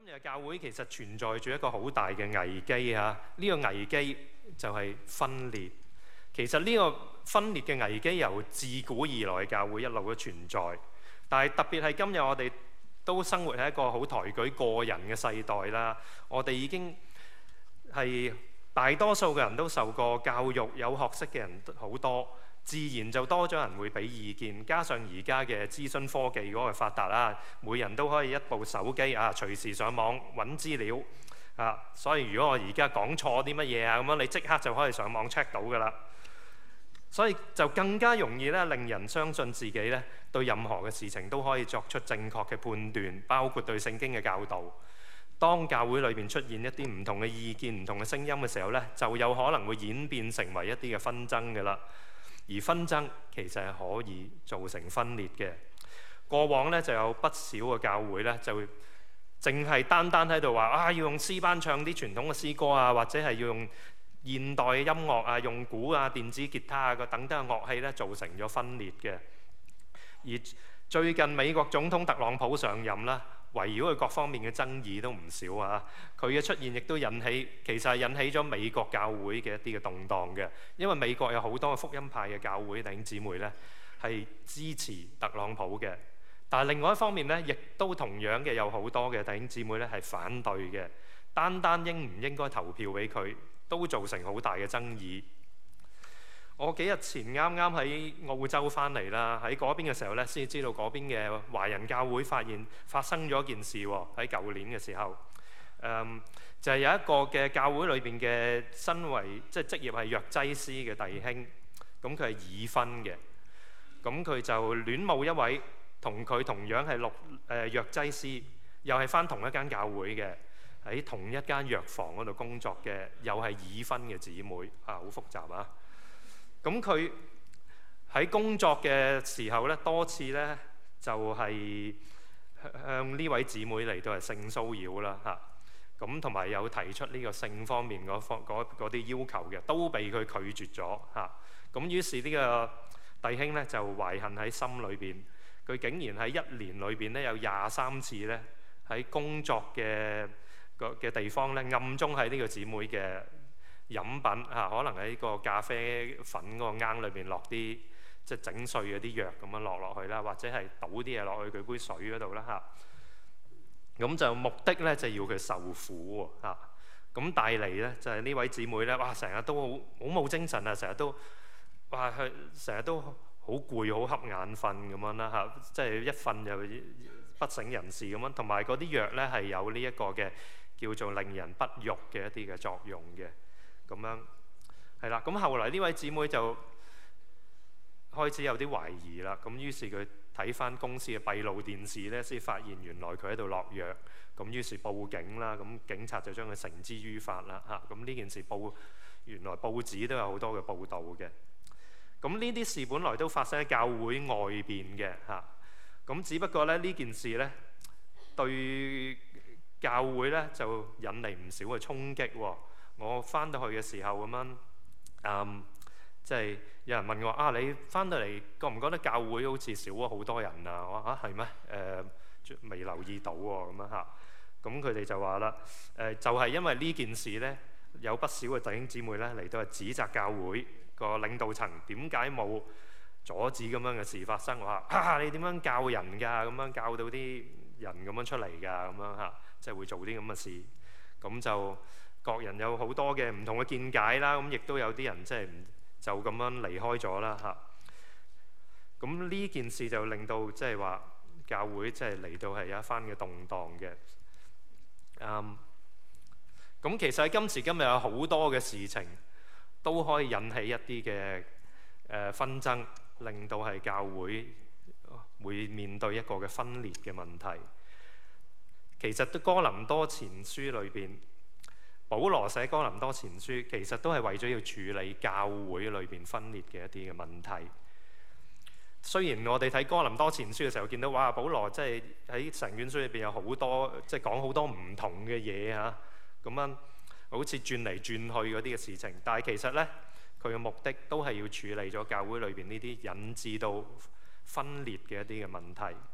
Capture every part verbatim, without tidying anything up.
今日嘅教會其實存在住一個好大嘅危機嚇，呢個危機就係分裂。其實呢個分裂嘅危機由自古以來教會一路都存在，但係特別係今日我哋都生活喺一個好抬舉個人嘅世代啦。我哋已經係大多數嘅人都受過教育，有學識嘅人好多，自然就多咗人會俾意見。加上而家嘅資訊科技嗰個發達啦，每人都可以一部手機啊，隨時上網揾資料啊。所以如果我而家講錯啲乜嘢啊，咁樣你即刻就可以上網 check 到㗎啦。所以就更加容易咧，令人相信自己咧對任何嘅事情都可以作出正確嘅判斷，包括對聖經嘅教導。當教會裏邊出現一啲唔同嘅意見、唔同嘅聲音嘅時候咧，就有可能會演變成為一啲嘅紛爭㗎啦。而紛爭其實係可以造成分裂嘅。過往咧就有不少嘅教會咧，就淨係單單喺度話啊，要用詩班唱啲傳統嘅詩歌啊，或者係要用現代嘅音樂啊，用鼓啊、電子吉他啊個等等嘅樂器咧，造成咗分裂嘅。而最近美國總統特朗普上任啦，圍繞佢各方面嘅爭議都唔少啊。佢嘅出現亦都引起，其實係引起咗美國教會嘅一啲嘅動盪嘅。因為美國有好多嘅福音派嘅教會弟兄姊妹咧，係支持特朗普嘅。但係另外一方面咧，亦都同樣嘅有好多嘅弟兄姊妹咧係反對嘅。單單應唔應該投票俾佢，都造成好大嘅爭議。我幾日前啱啱喺澳洲翻嚟啦，喺嗰邊嘅時候咧，先知道嗰邊嘅華人教會發現發生咗件事喎。喺舊年嘅時候，誒、嗯、就係、是、有一個嘅教會裏邊嘅身為即係職業係藥劑師嘅弟兄，咁佢係已婚嘅，咁佢就戀慕一位同佢同樣係六誒藥劑師，又係翻同一間教會嘅，喺同一間藥房嗰度工作嘅，又係已婚嘅姊妹啊，好複雜啊！咁佢喺工作嘅時候咧，多次咧就係向呢位姊妹嚟到係性騷擾啦嚇。咁同埋有提出呢個性方面嗰方嗰啲要求嘅，都被佢拒絕咗嚇。咁於是呢個弟兄咧就懷恨喺心裏邊，佢竟然喺一年裏邊咧有廿三次咧喺工作嘅嘅地方咧暗中喺呢個姊妹嘅飲品嚇，可能喺個咖啡粉嗰個罌裏邊落啲即係整碎嗰啲藥咁樣落落去啦，或者係倒啲嘢落去佢杯水嗰度啦嚇。咁就目的咧就要佢受苦喎嚇。咁帶嚟咧就係呢位姊妹咧，哇成日都好好冇精神啊，成日都哇佢成日都好攰好瞌眼瞓咁樣啦嚇，即係一瞓就不省人事咁樣。同埋嗰啲藥咧係有呢一個嘅叫做令人不育嘅一啲嘅作用嘅。咁樣係啦，咁後來呢位姊妹就開始有啲懷疑啦。咁於是佢睇翻公司嘅閉路電視咧，先發現原來佢喺度落藥。咁於是報警啦，咁警察就將佢繩之於法啦嚇。咁呢件事報原來報紙都有好多嘅報導嘅。咁呢啲事本來都發生喺教會外邊嘅嚇。咁只不過咧呢件事咧對教會咧就引嚟唔少嘅衝擊喎。我翻到去嘅時候咁樣，嗯，即係有人問我啊，你翻到嚟覺唔覺得教會好似少咗好多人啊？我話啊係咩？誒未留意到喎咁樣嚇。咁佢哋就話啦，誒就係因為呢件事咧，有不少嘅弟兄姊妹咧嚟到係指責教會個領導層點解冇阻止咁樣嘅事發生？我話啊，你點樣教人㗎？咁樣教到啲人咁樣出嚟㗎？咁樣嚇，即係會做啲咁嘅事，咁就。各人有好多嘅唔同嘅見解啦，咁亦都有啲人即係唔就咁樣離開咗啦嚇。咁呢件事就令到即係話教會即係嚟到係有一番嘅動盪嘅。嗯，咁其實喺今時今日有好多嘅事情都可以引起一啲嘅誒紛爭，令到係教會會面對一個嘅分裂嘅問題。其實都哥林多前書裏邊。保羅寫哥林多前書，其實都係為咗要處理教會裏邊分裂嘅一啲嘅問題。雖然我哋睇哥林多前書嘅時候，見到哇，保羅即係喺成卷書裏邊有好多即係講好多唔同嘅嘢嚇，咁樣好似轉嚟轉去嗰啲嘅事情。但係其實咧，佢嘅目的都係要處理咗教會裏邊呢啲引致到分裂嘅一啲嘅問題。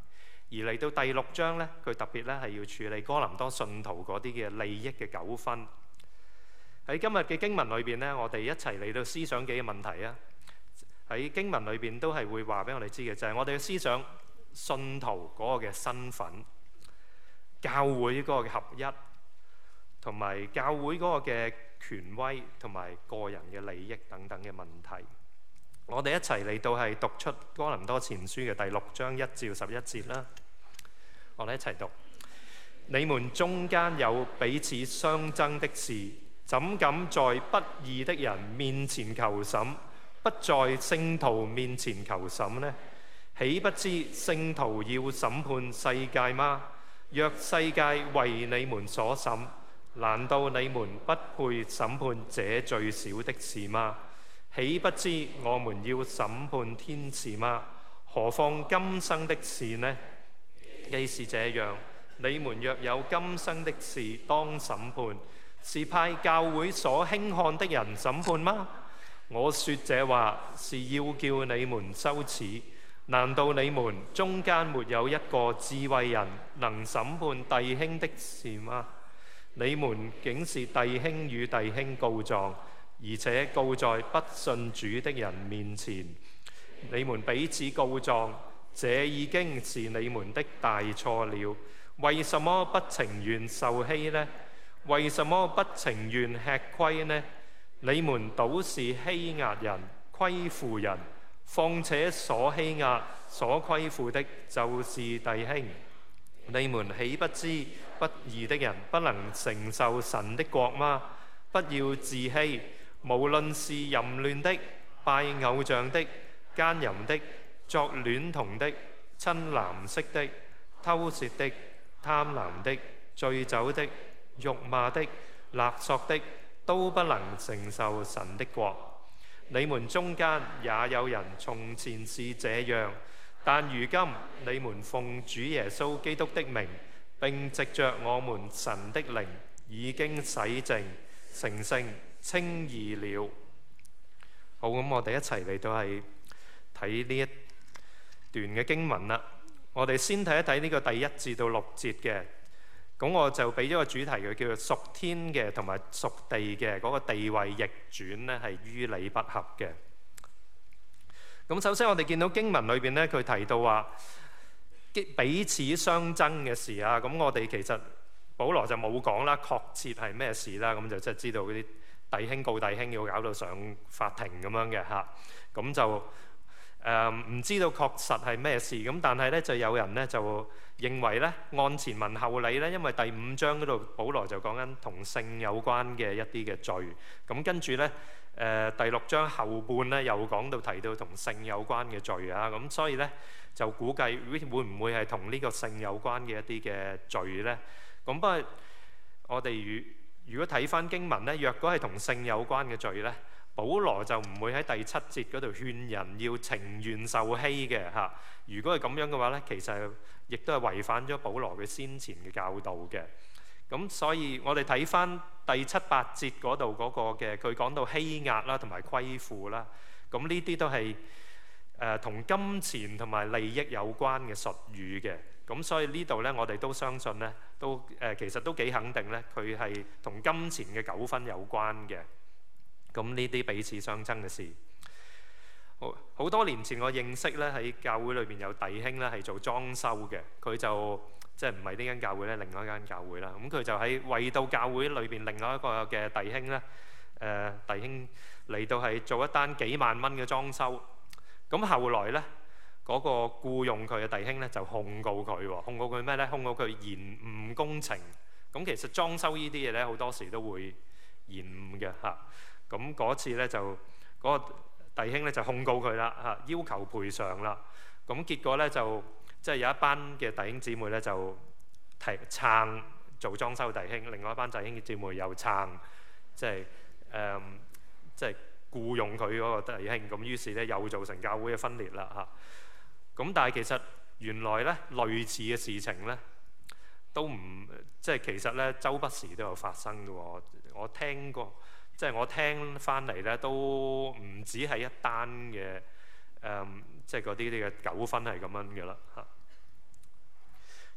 而嚟到第六章呢，佢特別咧係要處理哥林多信徒嗰啲嘅利益嘅糾紛。喺今日嘅經文裏邊呢，我哋一齊嚟到思想幾個問題啊！喺經文裏邊都係會話俾我哋知嘅，就係我哋嘅思想信徒嗰個嘅身份、教會嗰個嘅合一，同埋教會嗰個嘅權威同埋個人嘅利益等等嘅問題。我哋一齊嚟到係讀出哥林多前書嘅第六章一至十一節啦。我哋一齊讀：你們中間有彼此相爭的事，怎敢在不義的人面前求審，不在聖徒面前求審呢？豈不知聖徒要審判世界嗎？若世界為你們所審，難道你們不配審判這最小的事嗎？豈不知我們要審判天使嗎？何況今生的事呢？既是這樣，你們若有今生的事當審判，是派教會所輕看的人審判嗎？我說這話是要叫你們羞恥。難道你們中間沒有一個智慧人能審判弟兄的事嗎？你們竟是弟兄與弟兄告狀，而且告在不信主的人面前。你們彼此告狀，這已經是你們的大錯了。為什麼不情願受欺呢？為什麼不情願吃虧呢？你們倒是欺壓人、虧負人，況且所欺壓、所虧負的，就是弟兄。你們豈不知不義的人不能承受神的國嗎？不要自欺，無論是淫亂的、拜偶像的、奸淫的、作戀童的、親男色的、偷竊的、貪婪的、醉酒的、辱罵的、勒索的，都不能承受神的國。你們中間也有人從前是這樣，但如今你們奉主耶穌基督的名，並藉着我們神的靈，已經洗淨、成聖、稱義了。好，咁我哋一齊嚟到係睇呢一段嘅經文啦。我哋先睇一睇呢個第一至到六節嘅。咁我就俾咗個主題佢叫做屬天嘅同埋屬地嘅嗰個地位逆轉呢，係於理不合嘅。咁首先我哋見到經文裏邊呢，佢提到話彼此相爭嘅事啊。咁我哋其實保羅就冇講啦，確切係咩事啦。咁就即係知道嗰啲弟兄告弟兄要搞到上法庭咁樣嘅嚇。咁就誒唔、呃、知道確實係咩事。咁但係呢，就有人呢就認為咧，按前文後理咧，因為第五章嗰度保羅就講緊同性有關嘅一啲嘅罪，咁跟住咧，誒、呃、第六章後半咧又講到提到同性有關嘅罪啊，咁所以咧就估計會會唔會係同呢個性有關嘅一啲嘅罪咧？咁不過我哋如如果睇翻經文咧，若果係同性有關嘅罪咧，保羅就唔會喺第七節嗰度勸人要情願受欺嘅嚇。如果係咁樣嘅話咧，其實亦都係違反咗保羅佢先前嘅教導嘅。咁所以我哋睇翻第七八節嗰度嗰個嘅，佢講到欺壓啦同埋虧負啦。咁呢啲都係誒同金錢同埋利益有關嘅術語嘅。咁所以呢度咧，我哋都相信咧，都誒、呃、其實都幾肯定咧，佢係同金錢嘅糾紛有關嘅。咁呢啲彼此相爭嘅事，好好多年前我認識咧，喺教會裏邊有弟兄咧係做裝修嘅，佢就即係唔係呢間教會咧，另外一間教會啦。咁佢就喺為到教會裏邊另外一個嘅弟兄咧，誒、呃、弟兄嚟到係做一單幾萬蚊嘅裝修。咁後來咧，嗰、那個僱用佢嘅弟兄咧就控告佢喎，控告佢咩咧？控告佢延誤工程。咁其實裝修呢啲嘢咧，好多時都會延誤嘅嚇。咁嗰次咧就嗰、那個弟兄咧就控告佢啦嚇，要求賠償啦。咁結果咧就即係、就是、有一班嘅弟兄姊妹咧就提撐做裝修弟兄，另外一班弟兄姊妹又撐，即係誒即係僱用佢嗰個弟兄。咁於是咧又造成教會嘅分裂啦嚇。咁但係其實原來咧類似嘅事情咧都唔即係其實咧周不時都有發生嘅喎。我聽過。即係我聽翻嚟咧，都唔止係一單嘅誒，即係嗰啲啲嘅糾紛係咁樣嘅啦嚇。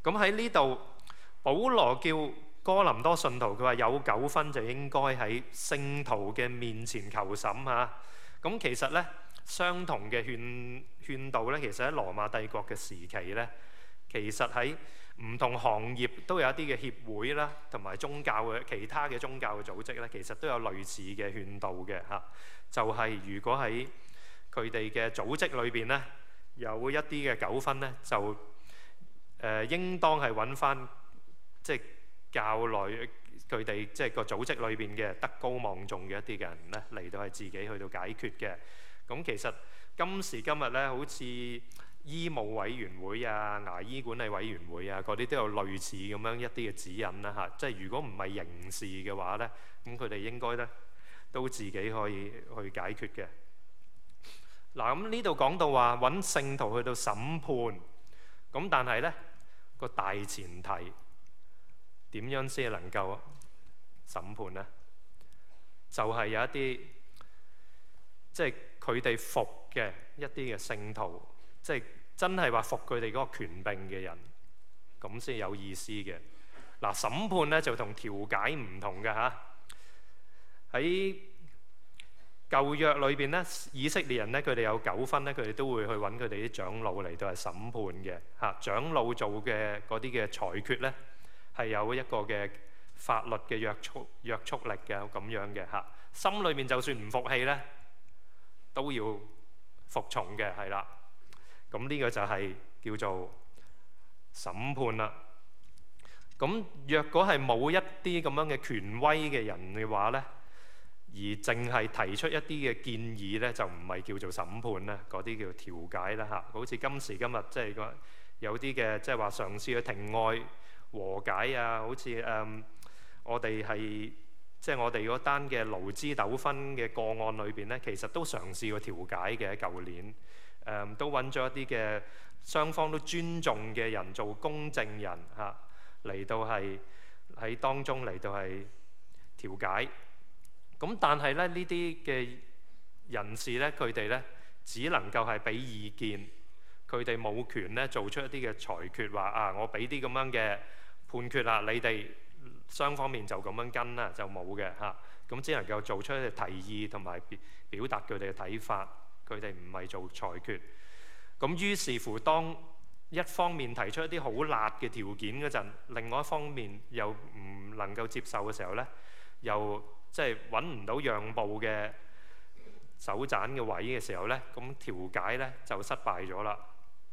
咁喺呢度，保羅叫哥林多信徒，佢話有糾紛就應該喺聖徒嘅面前求審嚇。咁其實咧，相同嘅勸勸導咧，其實喺羅馬帝國嘅時期咧，其實喺唔同行業都有一啲嘅協會啦，同埋宗教嘅其他嘅宗教嘅組織咧，其實都有類似嘅勸導嘅嚇。就係、是、如果喺佢哋嘅組織裏邊咧，有一啲嘅糾紛咧，就誒、呃、應當係揾翻即係教內佢哋即係個組織裏邊嘅德高望重嘅一啲嘅人咧，嚟到係自己去到解決嘅。咁其實今時今日咧，好似醫務委員會啊、牙醫管理委員會啊，嗰啲都有類似咁樣一啲嘅指引啦嚇。即係如果唔係刑事嘅話咧，咁佢哋應該咧都自己可以去解決嘅。嗱，咁呢度講到話揾聖徒去到審判，咁但係咧個大前提點樣先能夠審判呢？就係、是、有一啲即係佢哋服嘅一啲嘅聖徒，即係真係話服佢哋嗰個權柄嘅人，咁先有意思嘅。嗱，審判咧就同調解唔同嘅嚇。喺舊約裏邊咧，以色列人咧佢哋有糾紛咧，佢哋都會去揾佢哋啲長老嚟到係審判嘅嚇。長老做嘅嗰啲嘅裁決咧，係有一個嘅法律嘅約束約束力嘅咁樣嘅嚇。心裏面就算唔服氣咧，都要服從嘅，係啦。咁呢個就係叫做審判啦。咁若果係冇一啲咁樣嘅權威嘅人嘅話咧，而淨係提出一啲嘅建議咧，就唔係叫做審判啦，嗰啲叫調解啦嚇。好似今時今日即係個有啲嘅即係話嘗試去庭外和解啊，好似誒、嗯、我哋係即係我哋嗰單嘅勞資糾紛嘅個案裏邊咧，其實都嘗試過調解嘅。舊年誒、嗯、都揾咗一啲嘅雙方都尊重嘅人做公證人嚇，嚟到係喺當中嚟到係調解。咁但係咧，呢啲嘅人士咧，佢哋咧只能夠係俾意見，佢哋冇權咧做出一啲嘅裁決，話啊我俾啲咁樣嘅判決啦，你哋雙方面就咁樣跟啦，就冇嘅嚇。咁只能夠做出一啲提議同埋表達佢哋嘅睇法，佢哋唔係做裁決。咁於是乎，當一方面提出一啲好辣嘅條件嗰陣，另外一方面又唔能夠接受嘅時候咧，又即係揾唔到讓步嘅手盞嘅位嘅時候咧，咁調解咧就失敗咗啦。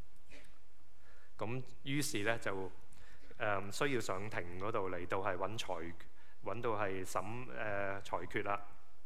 咁於是咧就誒、呃、需要上庭嗰度嚟到係揾裁揾到係審誒、呃、裁決啦。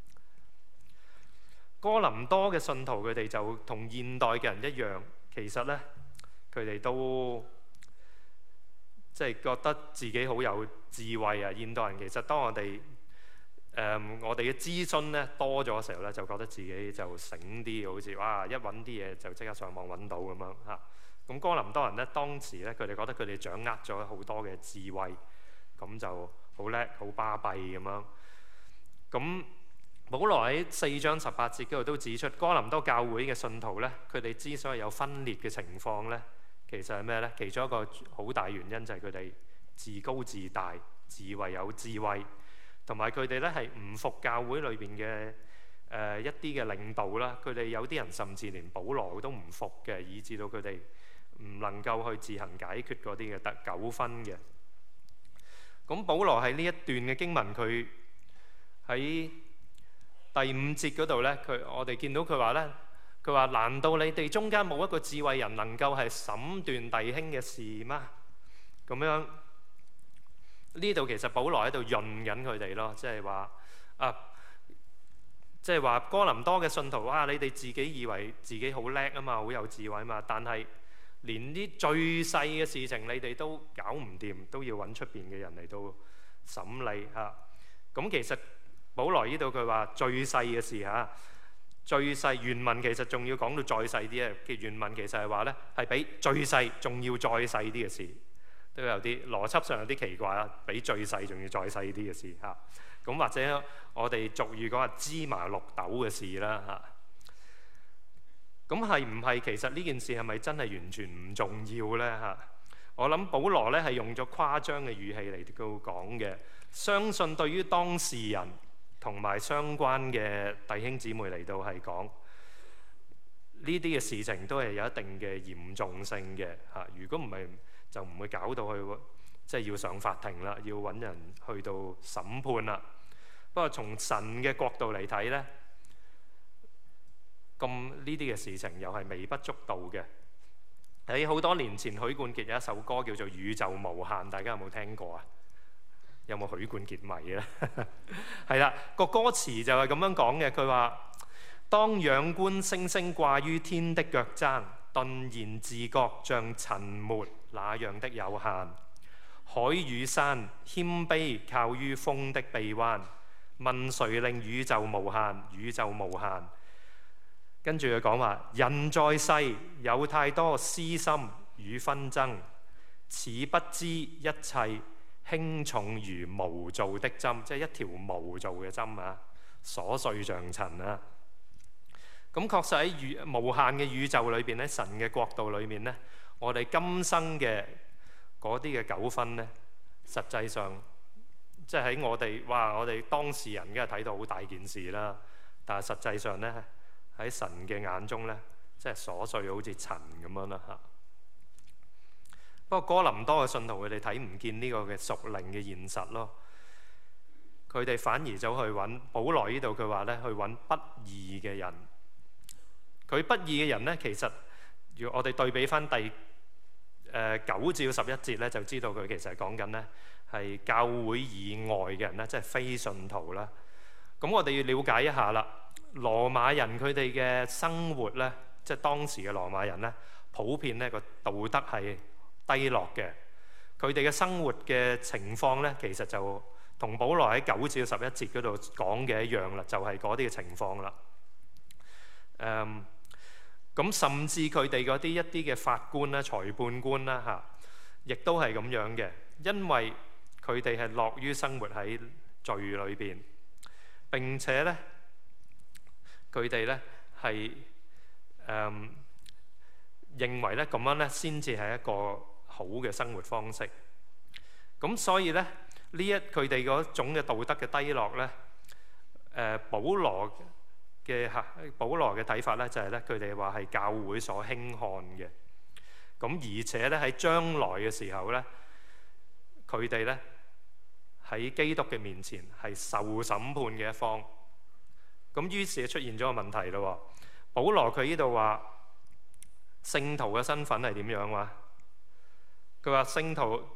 哥林多嘅信徒佢哋就同現代嘅人一樣，其實咧佢哋都即係覺得自己好有智慧啊！現代人其實當我哋誒、um, 我哋嘅諮詢咧多咗嘅時候咧，就覺得自己就醒啲，好似哇一揾啲嘢就即刻上網揾到咁樣嚇。咁哥林多人咧當時咧，佢哋覺得佢哋掌握咗好多嘅智慧，咁就好叻好巴閉咁樣。咁保羅喺四章十八節嗰度都指出，哥林多教會嘅信徒咧，佢哋之所以有分裂嘅情況咧，其實係咩咧？其中一個好大原因就係佢哋自高自大，自為有智慧。同埋佢哋咧係唔服教會裏邊嘅誒一啲嘅領導啦，佢哋有啲人甚至連保羅都唔服嘅，以致到佢哋唔能夠去自行解決嗰啲嘅得糾紛嘅。咁保羅喺呢一段嘅經文，佢喺第五節嗰度咧，佢我哋見到佢話咧，佢話難道你哋中間冇一個智慧人能夠係審斷弟兄嘅事嗎？咁樣。呢度其實保羅喺度潤緊佢哋咯，即係話啊，即係話哥林多嘅信徒啊，你哋自己以為自己好叻啊嘛，好有智慧啊嘛，但係連啲最細嘅事情你哋都搞唔掂，都要揾出邊嘅人嚟到審理嚇。咁、啊、其實保羅呢度佢話最細嘅事嚇、啊，最細原文其實仲要講到再細啲啊。嘅原文其實係話咧，係比最細仲要再細啲嘅事。都有啲邏輯上有啲奇怪啦，比最細仲要再細啲嘅事嚇。咁或者我哋俗語講話芝麻綠豆嘅事啦嚇。咁係唔係其實呢件事係咪真係完全唔重要咧嚇？ 我諗保羅咧係用咗誇張嘅語氣嚟到講嘅，相信對於當事人同埋相關嘅弟兄姊妹嚟到係講呢啲嘅事情都係有一定嘅嚴重性嘅嚇。如果唔係就唔會搞到去即係要上法庭啦，要揾人去到審判啦。不過從神嘅角度嚟睇咧，咁呢啲嘅事情又係微不足道嘅。喺好多年前，許冠傑有一首歌叫做《宇宙無限》，大家有冇聽過啊？有冇許冠傑迷咧？係啦，個歌詞就係咁樣講嘅。佢話：當仰觀星星掛於天的腳踭，頓然自覺像塵沫那樣的有限。海與山謙卑靠於風的臂彎，問誰令宇宙無限？宇宙無限。跟住佢講話：人在世有太多私心與紛爭，似不知一切輕重如無造的針，即係一條無造嘅針啊，瑣碎像塵啊。咁確實喺宇無限嘅宇宙裏邊咧，神嘅國度裏面咧，我哋今生嘅嗰啲嘅糾紛咧，實際上即係喺我哋哇，我哋當事人梗係睇到好大件事啦，但係實際上咧，喺神嘅眼中咧，即係瑣碎好似塵咁樣啦嚇。不過哥林多嘅信徒佢哋睇唔見呢個嘅屬靈嘅現實咯，佢哋反而走去揾保羅呢度，佢話咧去揾不義嘅人。佢不義嘅人咧，其實如果我哋對比翻第誒九至十一節咧，就知道佢其實係講緊咧係教會以外嘅人咧，即係非信徒啦。咁我哋要了解一下啦。羅馬人佢哋嘅生活咧，即係當時嘅羅馬人咧，普遍咧個道德係低落嘅。佢哋嘅生活嘅情況咧，其實就同保羅喺九至十一節嗰度講嘅一樣啦，就係嗰啲嘅情況啦。誒，咁甚至佢哋嗰啲一啲嘅法官啦、裁判官啦嚇，亦都係咁樣嘅，因為佢哋係樂於生活喺罪裏邊，並且咧。佢哋咧係誒認為咧咁樣咧先至係一個好嘅生活方式。咁所以咧呢一佢哋嗰種嘅道德嘅低落咧，誒、呃、保羅嘅嚇保羅嘅睇法咧就係咧佢哋話係教會所輕看嘅。咁而且咧喺將來嘅時候咧，佢哋咧喺基督嘅面前係受審判嘅一方。咁於是出現咗個問題咯。保羅佢呢度話聖徒嘅身份係點樣話？佢話聖徒，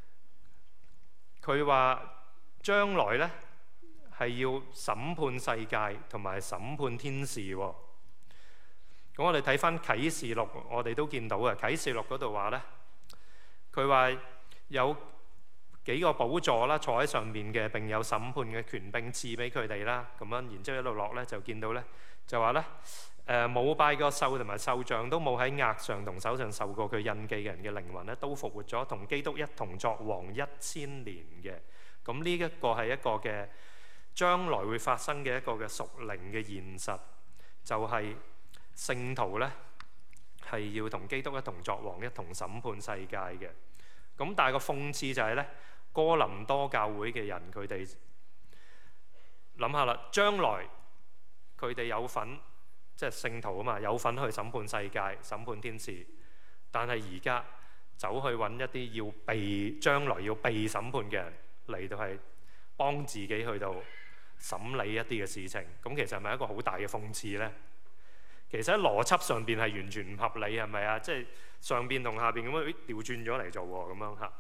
佢話將來咧係要審判世界同埋審判天使。咁我哋睇翻啟示錄，我哋都見到嘅啟示錄嗰度話咧，佢話有幾個寶座啦，坐喺上面嘅，並有審判嘅權柄賜俾佢哋啦。咁樣，然之後一路落咧，就見到咧，就話咧，誒冇拜過獸同埋獸像，都冇喺額上同手上受過佢印記嘅人嘅靈魂咧，都復活咗，同基督一同作王一千年嘅。咁呢一個係一個嘅將來會發生嘅一個嘅屬靈嘅現實，就係、是、聖徒咧係要同基督一同作王，一同審判世界嘅。咁但係個諷刺就係咧，哥林多教會嘅人佢哋諗下啦，將來佢哋有份即係聖徒啊嘛，有份去審判世界、審判天使，但係而家走去揾一啲要被將來要被審判嘅人嚟到係幫自己去到審理一啲嘅事情，咁其實係咪一個好大嘅諷刺呢？其實喺邏輯上邊係完全唔合理，係咪啊？即係上邊同下邊咁樣調轉咗嚟做喎，咁樣嚇。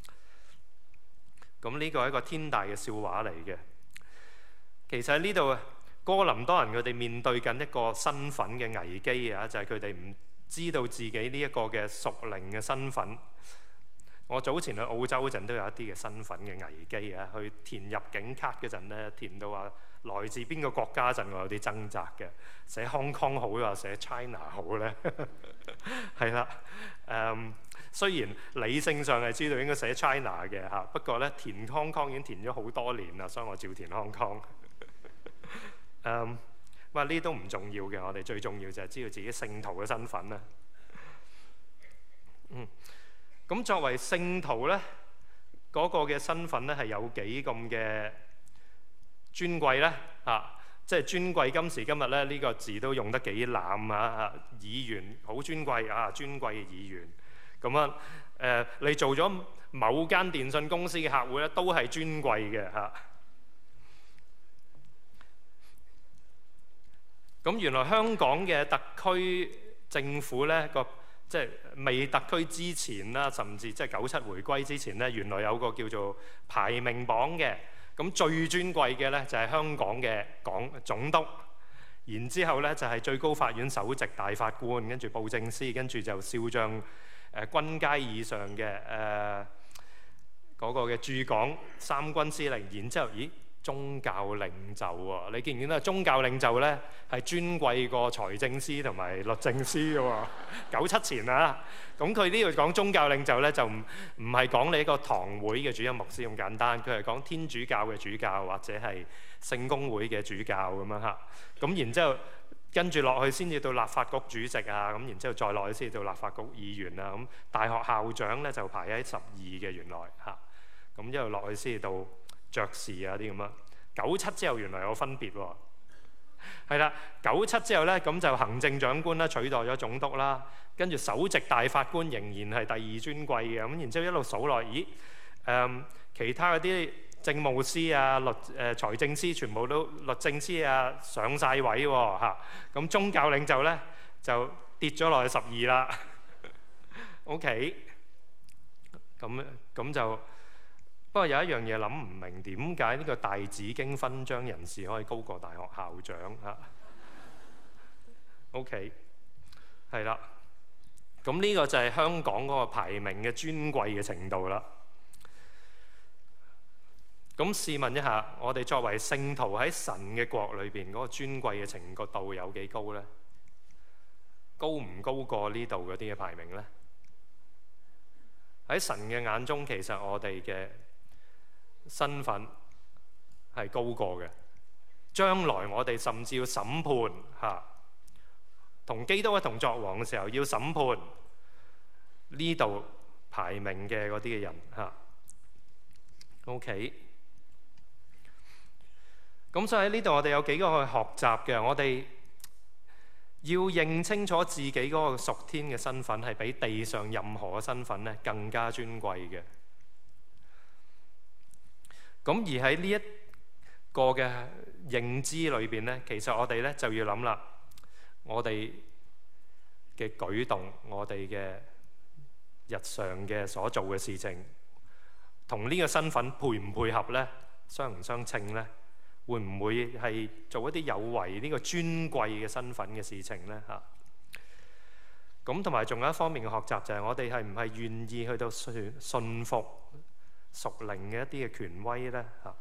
咁呢個係一個天大嘅笑話嚟嘅。其實喺呢度哥林多人佢哋面對緊一個身份嘅危機啊，就係佢哋唔知道自己呢一個嘅屬靈嘅身份。我早前去澳洲嗰陣都有一啲嘅身份嘅危機啊，去填入境卡嗰陣咧，填到話來自邊個國家嗰陣，我有啲掙扎嘅，寫 Hong Kong 好啊，寫 China 好咧，係啦，誒雖然理性上係知道應該寫 China 嘅嚇，不過咧填 Hong Kong 已經填咗好多年啦，所以我照填 Hong Kong。誒，哇！呢啲都唔重要嘅，我哋最重要就係知道自己聖徒嘅身份啦。嗯。 咁作為聖徒咧，嗰個嘅身份咧係有幾咁嘅尊貴咧？啊，即係尊貴。今時今日咧，呢個字都用得幾濫啊！議員好尊貴啊，尊貴嘅議員咁啊。誒，你做咗某間電信公司嘅客戶咧，都係尊貴嘅嚇。咁原來香港嘅特區政府咧，個即係未特區之前啦，甚至即係九七回歸之前咧，原來有個叫做排名榜嘅。咁最尊貴嘅咧就係香港嘅港總督，然之後咧就係最高法院首席大法官，跟住布政司，跟住就少將誒軍階以上嘅誒嗰個嘅駐港三軍司令，然之後咦？宗教領袖喎，你見唔見到宗教領袖咧係尊貴過財政司同埋律政司嘅喎？九七前啊，咁佢呢度講宗教領袖咧就唔唔係講你一個堂會嘅主任牧師咁簡單，佢係講天主教嘅主教或者係聖公會嘅主教咁樣嚇。咁然之後跟住落去先至到立法局主席啊，咁然之後再落去先至到立法局議員啊，咁大學校長咧就排喺十二嘅原來嚇，咁一路落去先至到爵士啊啲咁啊。九七之後原來有分別喎，係啦，九七之後咧咁就行政長官啦取代咗總督啦，跟住首席大法官仍然係第二尊貴嘅，咁然之後一路數落，咦誒、嗯、其他嗰啲政務司啊、律誒、呃、財政司全部都律政司啊上晒位喎嚇，咁宗教領袖咧就跌咗落去十二啦。OK， 咁咁就。不過有一樣嘢諗唔明，點解呢個大紫荊勳章人士可以高過大學校長嚇？OK， 係啦，咁呢個就係香港嗰個排名嘅尊貴嘅程度啦。咁試問一下，我哋作為聖徒喺神嘅國裏邊嗰個尊貴嘅程度有幾高呢？高唔高過呢度嗰啲嘅排名呢？喺神嘅眼中，其實我哋嘅身份係高過嘅，將來我哋甚至要審判嚇，同基督一同作王嘅時候要審判呢度排名嘅嗰啲嘅人嚇。OK， 咁所以喺呢度我哋有幾個去學習嘅，我哋要認清楚自己嗰個屬天嘅身份係比地上任何嘅身份咧更加尊貴嘅。咁而喺呢一個嘅認知裏邊咧，其實我哋咧就要諗啦，我哋嘅舉動，我哋嘅日常嘅所做嘅事情，同呢個身份配唔配合咧？相唔相稱咧？會唔會係做一啲有違呢個尊貴嘅身份嘅事情咧？嚇！咁同埋仲有一方面嘅學習就係我哋係唔係願意去到信信服屬靈嘅一啲嘅權威咧？嚇！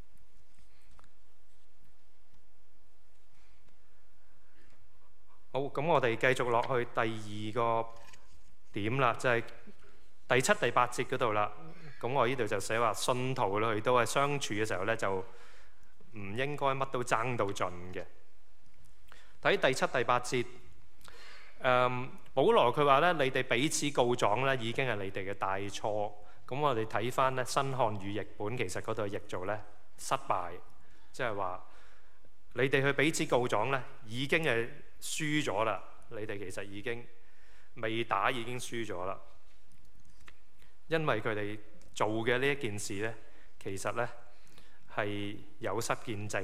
好，咁我哋繼續落去第二個點啦，就係第七、第八節嗰度啦。咁我呢度就寫話，信徒去到係相處嘅時候咧，就唔應該乜都爭到盡嘅。睇第七、第八節，誒、嗯，保羅佢話咧，你哋彼此告狀咧，已經係你哋嘅大錯。咁我哋睇翻咧新漢語譯本，其實嗰度譯做咧失敗，即係話你哋去彼此告狀咧，已經係輸咗啦。你哋其實已經未打已經輸咗啦，因為佢哋做嘅呢一件事咧，其實咧係有失見證。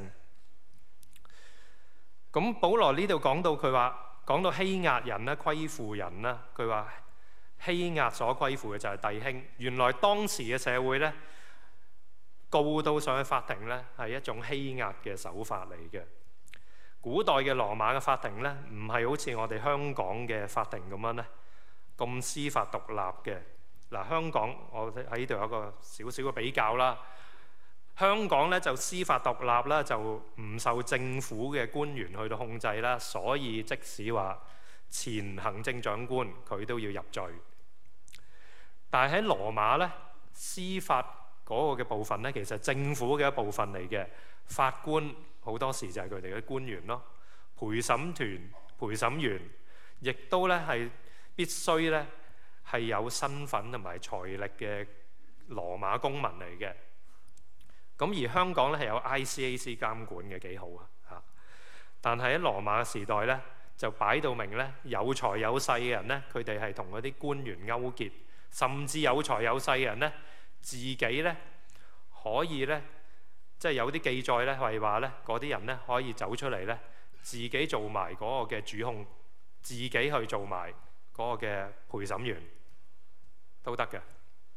咁保羅呢度講到佢話，講到欺壓人啦、虧負人啦，佢話。欺壓所虧負嘅就係弟兄。原來當時嘅社會咧，告到上去法庭咧，係一種欺壓嘅手法嚟嘅。古代嘅羅馬嘅法庭咧，唔係好似我哋香港嘅法庭咁樣咧，咁司法獨立嘅。嗱，香港我喺呢度有一個少少嘅比較啦。香港咧就司法獨立啦，就唔受政府嘅官員去到控制啦，所以即使話前行政長官佢都要入罪。但係喺羅馬咧，司法嗰個嘅部分咧，其實政府嘅一部分嚟嘅。法官好多時就係佢哋嘅官員咯。陪審團、陪審員亦都咧係必須咧係有身份同埋財力嘅羅馬公民嚟嘅。咁而香港咧係有 I C A C 監管嘅，幾好啊嚇！但係喺羅馬時代咧，就擺到明咧，有財有勢嘅人咧，佢哋係同嗰啲官員勾結，甚至有財有勢嘅人咧，自己咧可以咧，即係有啲記載咧係話咧，嗰啲人咧可以走出嚟咧，自己做埋嗰個嘅主控，自己去做埋嗰個嘅陪審員都得嘅，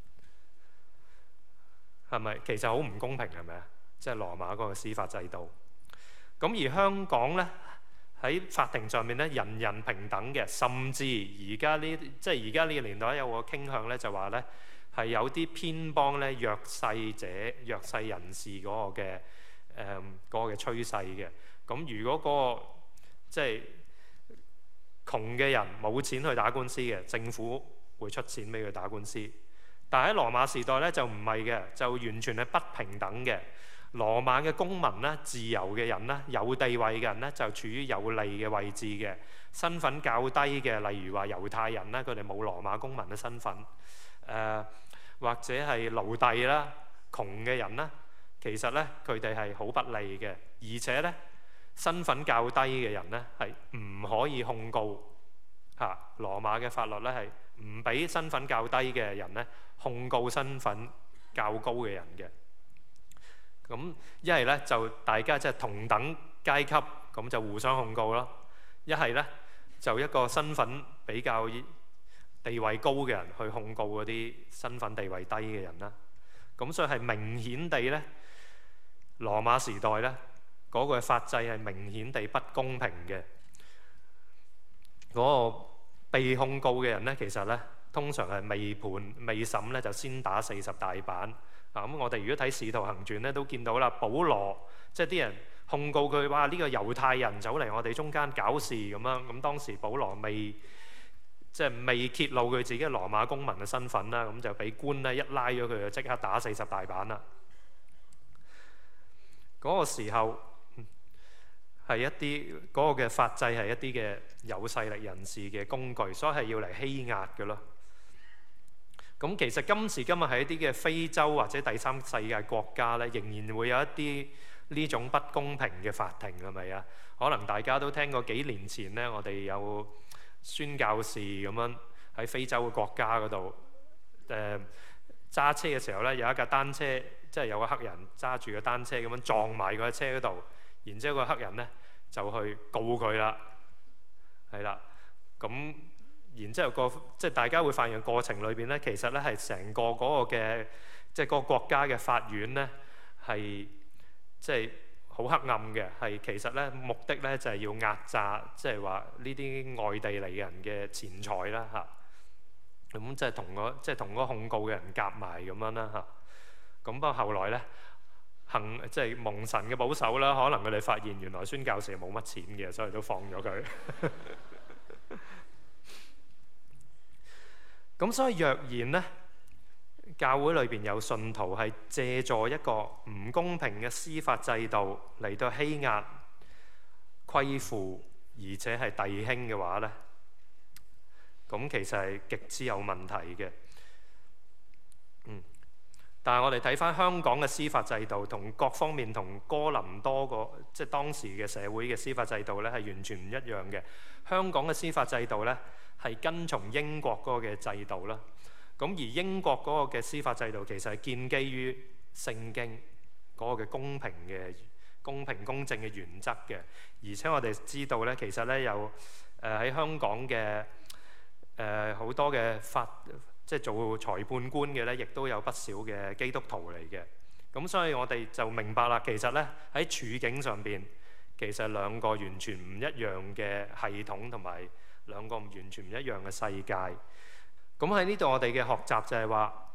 係咪？其實好唔公平，係咪啊？即係羅馬嗰個司法制度。咁而香港咧喺法庭上面咧，人人平等嘅，甚至而家呢，即係而家呢個年代有個傾向咧，就話咧係有啲偏幫咧弱勢者、弱勢人士嗰個嘅誒嗰個嘅趨勢嘅。咁如果嗰個即係窮嘅人冇錢去打官司嘅，政府會出錢俾佢打官司。但係喺羅馬時代咧就唔係嘅，就完全係不平等嘅。羅馬嘅公民咧、自由嘅人咧、有地位嘅人咧，就處於有利嘅位置嘅。身份較低嘅，例如話猶太人咧，佢哋冇羅馬公民嘅身份。誒、呃、或者係奴隸啦、窮嘅人啦，其實咧佢哋係好不利嘅。而且咧身份較低嘅人咧係唔可以控告嚇、啊。羅馬嘅法律咧係唔俾身份較低嘅人咧控告身份較高嘅人嘅。咁一係咧就大家即係同等階級，咁就互相控告咯；一係咧就一個身份比較地位高嘅人去控告嗰啲身份地位低嘅人啦。咁所以係明顯地咧，羅馬時代咧嗰個法制係明顯地不公平嘅。嗰個被控告嘅人咧，其實咧通常係未判未審咧就先打四十大板。啊咁，我哋如果睇《使徒行傳》咧，都見到啦。保羅即係啲人控告佢，話呢個猶太人走嚟我哋中間搞事咁樣。咁當時保羅未即係未揭露佢自己羅馬公民嘅身份啦，咁就俾官咧一拉咗佢，就即刻打四十大板啦。嗰個時候係一啲嗰個嘅法制係一啲嘅有勢力人士嘅工具，所以係要嚟欺壓嘅咯。咁其實今時今日喺一啲嘅非洲或者第三世界國家咧，仍然會有一啲呢種不公平嘅法庭，係咪啊？可能大家都聽過幾年前咧，我哋有宣教士咁樣喺非洲嘅國家嗰度誒揸車嘅時候咧，有一架單車，即係有個黑人揸住個單車咁樣撞埋個車嗰度，然之後個黑人咧就去告佢啦，係啦，咁。然之後個即係大家會發現過程裏邊咧，其實咧係成個嗰個嘅即係個國家嘅法院咧係即係好黑暗嘅，係其實咧目的咧就係要壓榨，即係話呢啲外地嚟嘅人嘅錢財啦嚇。咁即係同個即係同嗰個控告嘅人夾埋咁樣啦嚇。咁不過後來咧行即係蒙神嘅保守啦，可能佢哋發現原來宣教士冇乜錢嘅，所以都放咗佢。咁所以若然咧，教會裏邊有信徒係借助一個唔公平嘅司法制度嚟到欺壓、虧負，而且係弟兄嘅話咧，咁其實係極之有問題嘅。嗯，但係我哋睇翻香港嘅司法制度，同各方面同哥林多個即係當時嘅社會嘅司法制度咧，係完全唔一樣嘅。香港嘅司法制度咧，係跟從英國嗰個嘅制度啦，咁而英國嗰個嘅司法制度其實係建基於聖經嗰個嘅公平嘅公平公正嘅原則嘅，而且我哋知道咧，其實咧有誒喺香港嘅誒好多嘅法即係做裁判官嘅咧，亦都有不少嘅基督徒嚟嘅，咁所以我哋就明白啦，其實咧喺處境上邊，其實兩個完全唔一樣嘅系統同埋兩個唔完全唔一樣嘅世界。咁喺呢度我哋嘅學習就係話，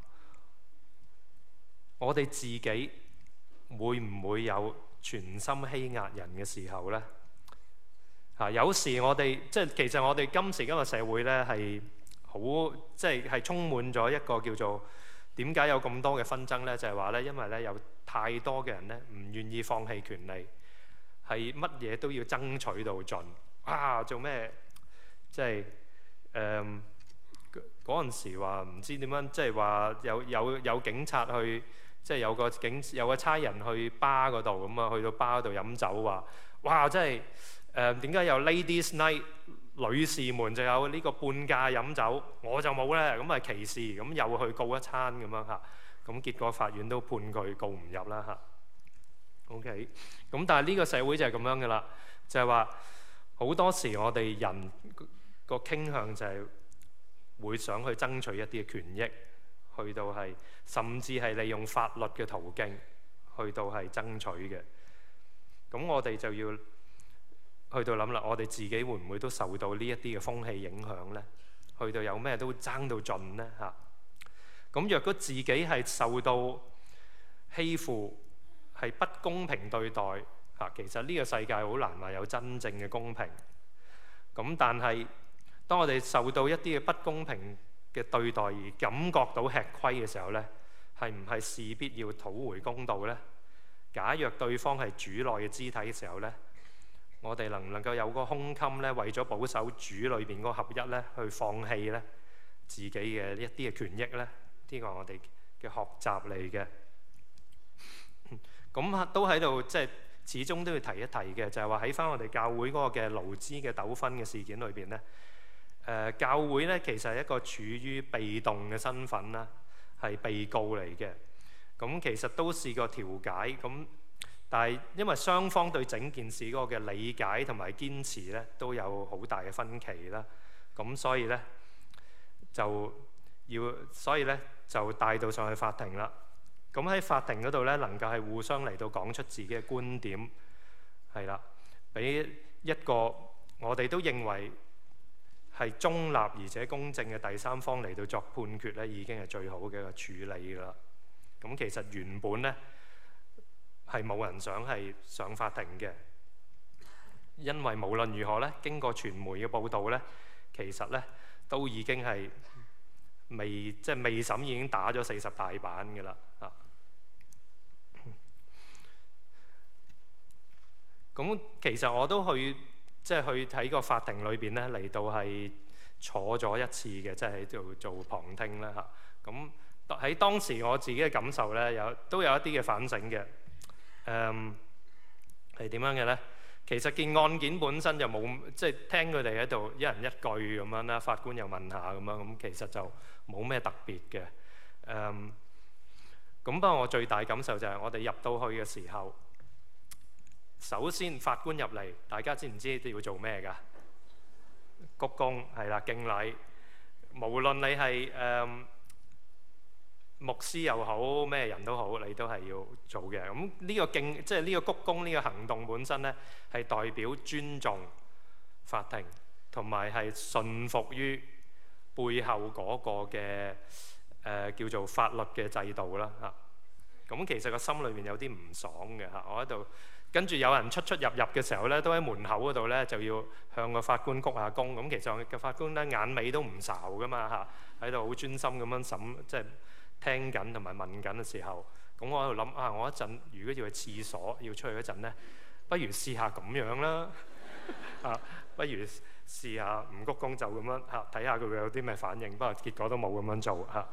我哋自己會唔會有全心欺壓人嘅時候呢？嚇，有時我哋即係其實我哋今時今日社會呢係好即係係充滿咗一個叫做點解有咁多嘅紛爭呢？就係話呢，因為呢有太多嘅人呢唔願意放棄權利，係乜嘢都要爭取到盡啊！做咩？即係誒嗰陣時話唔知點樣，即係話有有有警察去，即係有個警有個差人去巴嗰度咁啊，去到巴嗰度飲酒話，哇！真係誒點解有 Ladies Night 女士們就有呢個半價飲酒，我就冇咧，咁係歧視，咁又去告一餐咁樣嚇，咁結果法院都判佢告唔入啦嚇。OK，咁但係呢個社會就係咁樣嘅啦，就係話好多時我哋人個傾向就係會想去爭取一啲嘅權益，去到係甚至係利用法律嘅途徑去到係爭取嘅。咁我哋就要去到諗啦，我哋自己會唔會都受到呢一啲嘅風氣影響呢？去到有咩都爭到盡呢？嚇！咁若果自己係受到欺負，係不公平對待嚇，其實呢個世界好難話有真正嘅公平。咁但係當我哋受到一啲嘅不公平嘅對待而感覺到吃虧嘅時候呢，係唔係勢必要討回公道呢？假若對方係主內嘅肢體嘅時候呢，我哋能唔能夠有個胸襟呢？為咗保守主裏邊嗰個合一呢，去放棄呢自己嘅一啲嘅權益呢？呢個係我哋嘅學習嚟嘅。咁都喺度，即係始終都要提一提嘅，就係話喺翻我哋教會嗰個嘅勞資嘅糾紛嘅事件裏邊呢，誒、呃、教會呢其實係一個處於被動嘅身份啦，係被告嚟嘅。咁其實都試過調解，咁但係因為雙方對整件事嗰個嘅理解同埋堅持呢都有好大嘅分歧啦，咁所以呢，就要，所以呢就帶到上去法庭啦。咁喺法庭嗰度呢，能夠係互相嚟到講出自己嘅觀點，係啦，俾一個我哋都認為係中立而且公正嘅第三方嚟到作判決呢，已經係最好嘅一個處理㗎啦。咁其實原本呢係冇人想係上法庭嘅，因為無論如何呢，經過傳媒嘅報導呢，其實呢都已經係未即係未審已經打咗四十大板㗎啦啊！咁其實我都去即係去睇個法庭裏邊呢，嚟到係坐咗一次嘅，即係喺度做旁聽啦嚇。咁喺當時我自己嘅感受呢，有都有一啲嘅反省嘅。誒係點樣嘅呢？其實件案件本身就冇，即係聽佢哋喺度一人一句咁樣啦，法官又問下咁樣，咁其實就冇咩特別嘅。誒咁不過我最大感受就係我哋入到去嘅時候，首先法官入嚟，大家知唔知要做咩㗎？鞠躬係啦，敬禮。無論你係誒、呃、牧師又好，咩人都好，你都係要做嘅。咁呢個敬，即係呢個鞠躬呢個行動本身呢，係代表尊重法庭，同埋係順服於背後嗰個嘅誒、呃、叫做法律嘅制度啦嚇。咁其實個心裏面有啲唔爽嘅嚇，我喺度。跟住有人出出入入嘅時候咧，都喺門口嗰度咧就要向個法官鞠下躬。咁其實個法官咧眼尾都唔睄噶嘛嚇，喺度好專心咁樣審，即係聽緊同埋問緊嘅時候。咁我喺度諗啊，我一陣如果要去廁所要出去嗰陣咧，不如試下咁樣啦啊，不如試下唔鞠躬就咁樣嚇，睇下佢會有啲咩反應。不過結果都冇咁樣做嚇。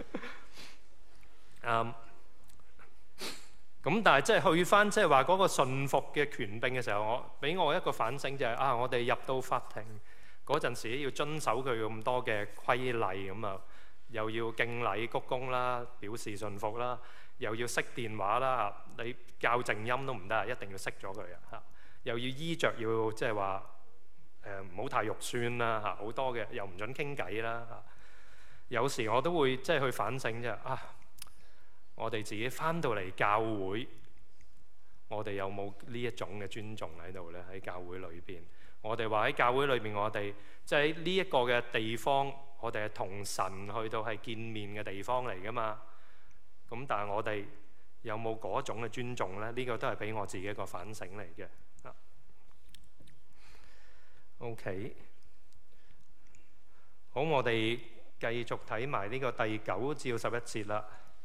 嗯。咁但係即係去翻即係話嗰個順服嘅權柄嘅時候，我俾我一個反省就係、是、啊，我哋入到法庭嗰陣時要遵守佢咁多嘅規例咁啊，又要敬禮鞠躬啦，表示順服啦，又要熄電話啦，你校靜音都唔得，一定要熄咗佢啊！又要衣着要即係話誒唔好太肉酸啦嚇，好多嘅又唔準傾偈啦嚇。有時我都會即係去反省啫啊！我哋自己翻到嚟教會，我哋有冇呢一種嘅尊重喺度呢？喺教會裏邊，我哋話喺教會裏邊，我哋即係呢一個嘅地方，我哋係同神去到係見面嘅地方嚟噶嘛。咁但係我哋有冇嗰種嘅尊重呢？呢個都係俾我自己一個反省嚟嘅。OK， 好，我哋繼續睇埋呢個第九至十一節啦。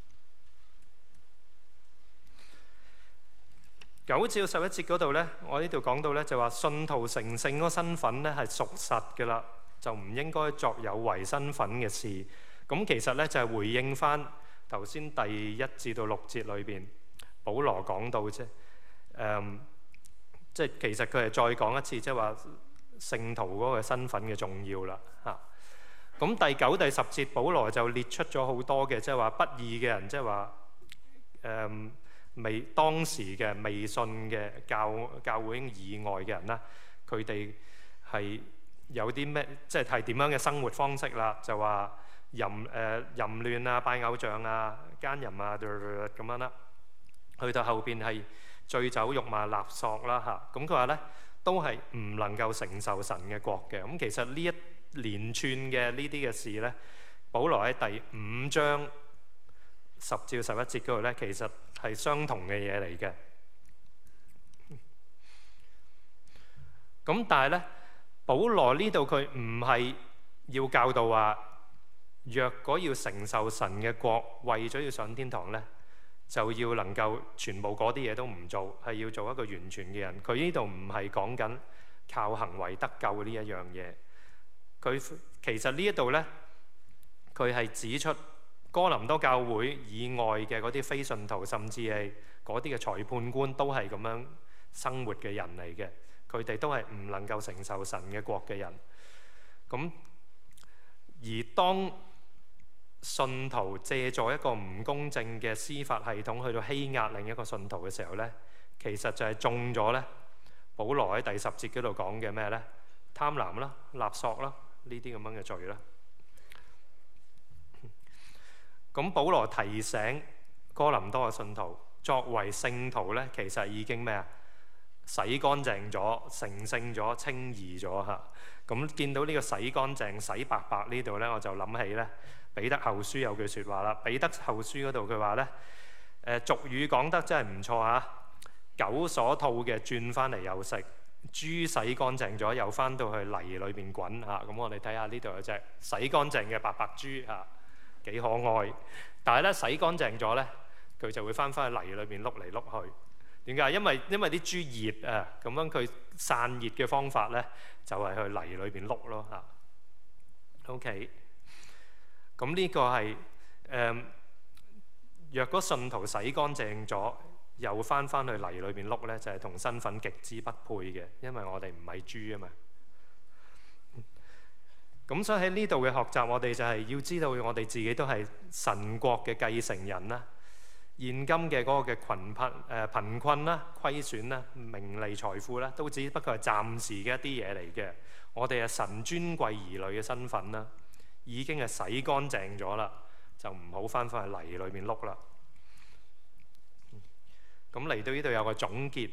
九至十一節嗰度呢，我呢度講到呢，就話信徒成聖嗰個身份呢係屬實嘅啦， 就唔應該作有違身份嘅事。咁其實咧就係回應翻頭先第一至到六節裏邊，保羅講到啫，誒，即係其實佢係再講一次，即係話聖徒嗰個身份嘅重要啦嚇。咁第九、第十節，保羅就列出咗好多嘅，即係話不義嘅人，即係話誒未當時嘅未信嘅教教會以外嘅人啦，佢哋係有啲咩，即係係點樣嘅生活方式啦？就話淫誒、呃、淫亂啊、拜偶像啊、奸淫啊咁樣啦。去到後邊係醉酒、辱罵、勒索啦嚇。咁佢話咧都係唔能夠承受神嘅國嘅。咁其實呢一連串嘅呢啲嘅事咧，保羅喺第五章十至十一節嗰度咧，其實係相同嘅嘢嚟嘅。咁但係咧，保羅呢度佢唔係要教導話，若果要承受神嘅國，為咗要上天堂咧，就要能夠全部嗰啲嘢都唔做，係要做一個完全嘅人。佢呢度唔係講緊靠行為得救呢一樣嘢。佢其實呢一度咧，佢係指出哥林多教會以外嘅嗰啲非信徒，甚至係嗰啲嘅裁判官，都係咁樣生活嘅人嚟嘅。佢哋都係唔能夠承受神嘅國嘅人。咁而當信徒借助一個唔公正嘅司法系統去到欺壓另一個信徒嘅時候咧，其實就係中咗咧保羅喺第十節嗰度講嘅咩咧？貪婪啦、勒索啦，呢啲咁樣嘅罪啦。咁保羅提醒哥林多嘅信徒，作為聖徒咧，其實已經咩啊？洗乾淨咗、成聖咗、稱義咗嚇。咁見到呢個洗乾淨、洗白白呢度咧，我就諗起咧彼得後書有句説話啦。彼得後書嗰度佢話咧，誒俗語講得真係唔錯嚇。狗所吐嘅轉翻嚟又食，豬洗乾淨咗又翻到去泥裏邊滾嚇。咁我哋睇下呢度有隻洗乾淨嘅白白豬嚇，幾可愛。但係咧洗乾淨咗咧，佢就會翻返去泥裏邊碌嚟碌去。點解？因為因為啲豬熱啊，咁樣佢散熱嘅方法咧，就係、是、去泥裏邊碌咯嚇。OK，咁呢個係誒、呃，若果信徒洗乾淨咗，又翻翻去泥裏邊碌咧，就係、是、同身份極之不配嘅，因為我哋唔係豬啊嘛。咁所以喺呢度嘅學習，我哋就係要知道，我哋自己都係神國嘅繼承人啦。現今嘅嗰個嘅貧貧誒貧困啦、虧損啦、名利財富啦，都只不過係暫時嘅一啲嘢嚟嘅。我哋係神尊貴兒女嘅身份啦，已經係洗乾淨咗啦，就唔好翻返去泥裏面碌啦。咁嚟到呢度有個總結，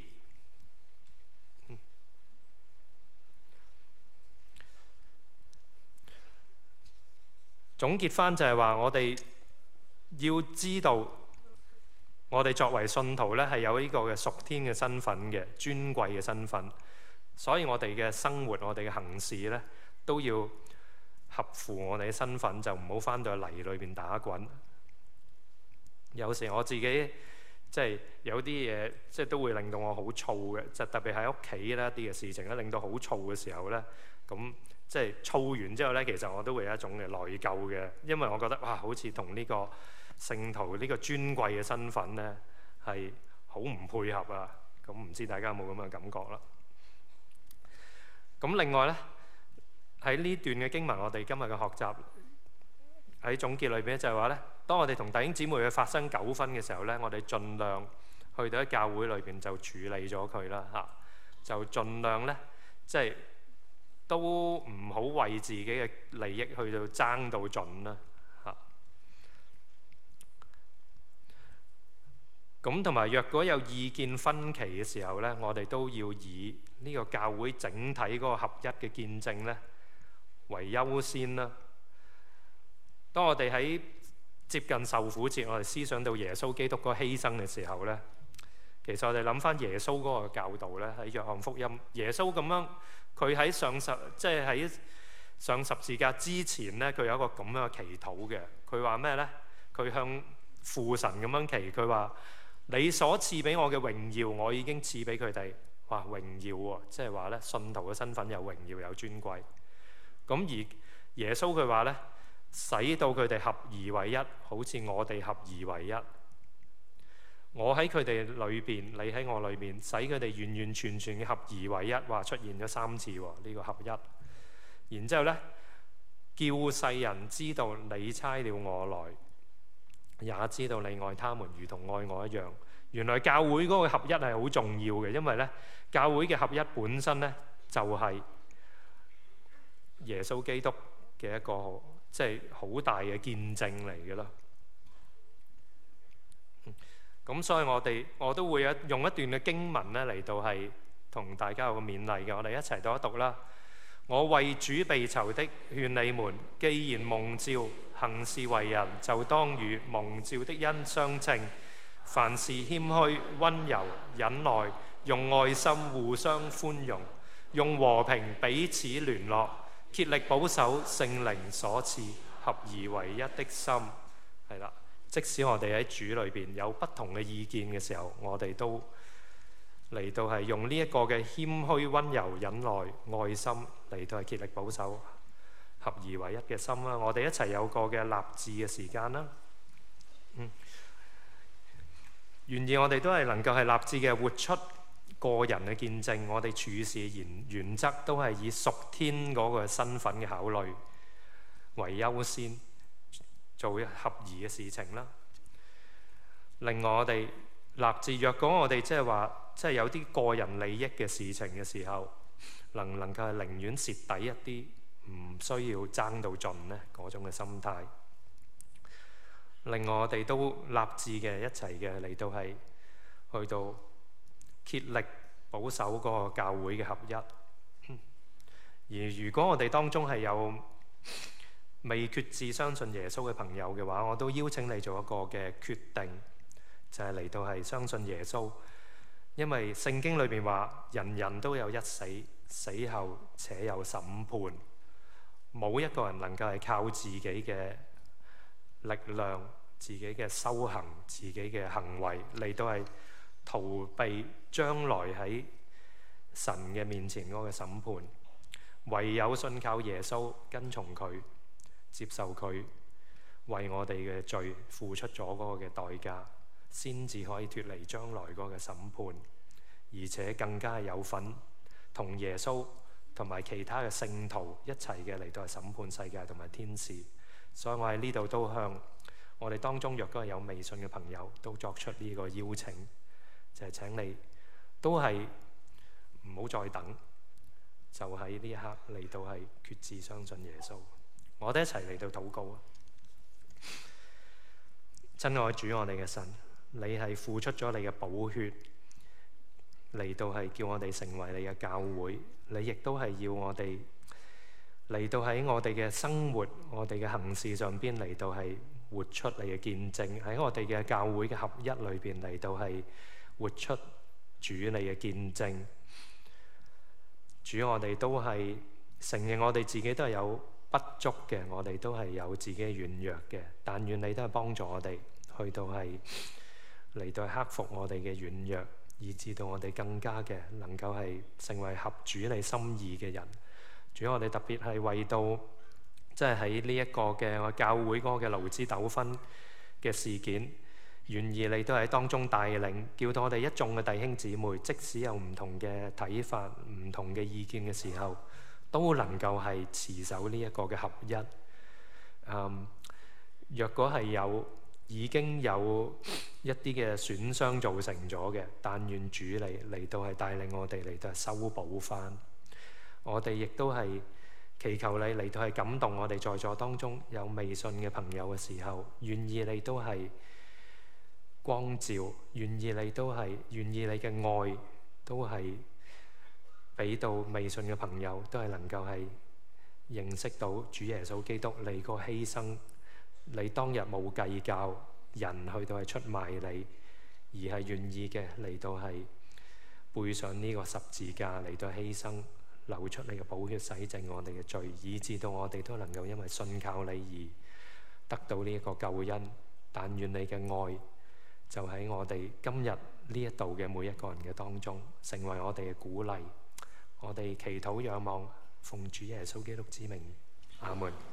總結翻就係話我哋要知道。我哋作為信徒咧，係有呢個嘅屬天嘅身份嘅尊貴嘅身份，所以我哋嘅生活、我哋嘅行事咧，都要合乎我哋嘅身份，就唔好翻到泥裏邊打滾。有時我自己即係有啲嘢，即係都會令到我好燥嘅，就特別喺屋企咧一啲嘅事情咧，令到好燥嘅時候咧，咁即係燥完之後咧，其實我都會有一種嘅內疚嘅，因為我覺得哇，好似同呢個聖徒呢個尊貴嘅身份咧，係好唔配合啊！咁唔知大家有冇咁嘅感覺啦？咁另外咧，喺呢段嘅經文，我哋今日嘅學習喺總結裏邊就係話咧，當我哋同弟兄姊妹去發生糾紛嘅時候咧，我哋盡量去到喺教會裏邊就處理咗佢啦嚇，就盡量咧即係都唔好為自己嘅利益去到爭到盡啦。咁同埋，若果有意見分歧嘅時候咧，我哋都要以呢個教會整體嗰個合一嘅見證咧為優先啦。當我哋喺接近受苦節，我哋思想到耶穌基督嗰個犧牲嘅時候咧，其實我哋諗翻耶穌嗰個教導咧，喺約翰福音，耶穌咁樣佢喺上十即係喺上十字架之前咧，佢有一個咁樣嘅祈禱嘅。佢話咩咧？佢向父神咁樣祈，佢話：你所賜俾我嘅榮耀，我已經賜俾佢哋。哇，榮耀喎，即係話咧，信徒嘅身份有榮耀有尊貴。 咁而耶穌佢話咧，使到佢哋合而為一，好似我哋合而為一。我喺佢哋裏邊，你喺我裏面，使佢哋完完全全嘅合而為一。話出現咗三次喎，呢個合一。然之後咧，叫世人知道你差了我來，也知道你愛他們如同愛我一樣。原來教會嗰個合一係好重要嘅，因為咧，教會嘅合一本身咧就係耶穌基督嘅一個即係好大嘅見證嚟嘅啦。咁所以我哋我都會用一段嘅經文咧嚟到係同大家有個勉勵嘅，我哋一齊讀一讀啦。我為主被囚的勸你們，既然蒙召行事為人，就當與蒙召的恩相稱。凡事謙虛、溫柔、忍耐，用愛心互相寬容，用和平彼此聯絡，竭力保守聖靈所賜合而為一的心。係啦。即使我哋喺主裏邊有不同嘅意見嘅時候，我哋都嚟到係用呢一個嘅謙虛、溫柔、忍耐、愛心嚟到係竭力保守合而為一嘅心啦。我哋一齊有個嘅立志嘅時間啦。嗯，願意我哋都係能夠係立志嘅活出個人嘅見證。我哋處事原原則都係以屬天嗰個身份嘅考慮為優先，做合宜嘅事情啦。另外我哋立志，若果我哋即係話，即係有啲個人利益嘅事情嘅時候，能唔能夠係寧願蝕底一啲，唔需要爭到盡呢嗰種嘅心態。另外我哋都立志嘅一齊嘅嚟到係去到竭力保守嗰個教會嘅合一。而如果我哋當中係有未決志相信耶穌嘅朋友嘅話，我都邀請你做一個嘅決定，就係嚟到係相信耶穌。因為聖經裏邊話，人人都有一死，死後且有審判，冇一個人能夠係靠自己嘅力量、自己嘅修行、自己嘅行為嚟到係逃避將來喺神嘅面前嗰個審判。唯有信靠耶穌，跟從佢，接受佢為我哋嘅罪付出咗嗰個嘅代價，先至可以脫離將來嗰個審判，而且更加有份同耶穌同埋其他嘅聖徒一齊嘅嚟到係審判世界同埋天使。所以我喺呢度都向我哋當中若果係有未信嘅朋友，都作出呢個邀請，就係請你都係唔好再等，就喺呢一刻嚟到係決志相信耶穌。我哋一齊嚟到禱告啊！親愛主，我哋嘅神，你係付出咗你嘅寶血嚟到係叫我哋成為你嘅教會，你亦都係要我哋嚟到喺我哋嘅生活、我哋嘅行事上邊嚟到係活出你嘅見證，喺我哋嘅教會嘅合一裏邊嚟到係活出主你嘅見證。主，我哋都係承認我哋自己都係有不足嘅，我哋都係有自己軟弱嘅，但願你都係幫助我哋去到係嚟到克服我哋嘅軟弱，以至到我哋更加嘅能夠係成為合主你心意嘅人。主，我哋特別係為到即係喺呢一個嘅教會嗰個嘅勞資糾紛嘅事件，願意你都喺當中帶領，叫到我哋一眾嘅弟兄姊妹，即使有唔同嘅睇法、唔同嘅意見嘅時候，都能夠係持守呢一個嘅合一。嗯，若果係有已經有一啲嘅損傷造成咗嘅，但願主嚟嚟到係帶領我哋嚟到係修補翻。我哋亦都係祈求你嚟到係感動我哋在座當中有未信嘅朋友嘅時候，願意你都係光照，願意你都係願意你嘅愛都係俾到未信嘅朋友，都係能夠係認識到主耶穌基督你個犧牲，你當日冇計較人去到係出賣你，而係願意嘅嚟到係背上呢個十字架嚟到犧牲，流出你嘅寶血洗淨我哋嘅罪，以致到我哋都能夠因為信靠你而得到呢一個救恩。但願你嘅愛就喺我哋今日呢一度嘅每一個人嘅當中，成為我哋嘅鼓勵。我哋祈禱仰望奉主耶穌基督之名，阿門。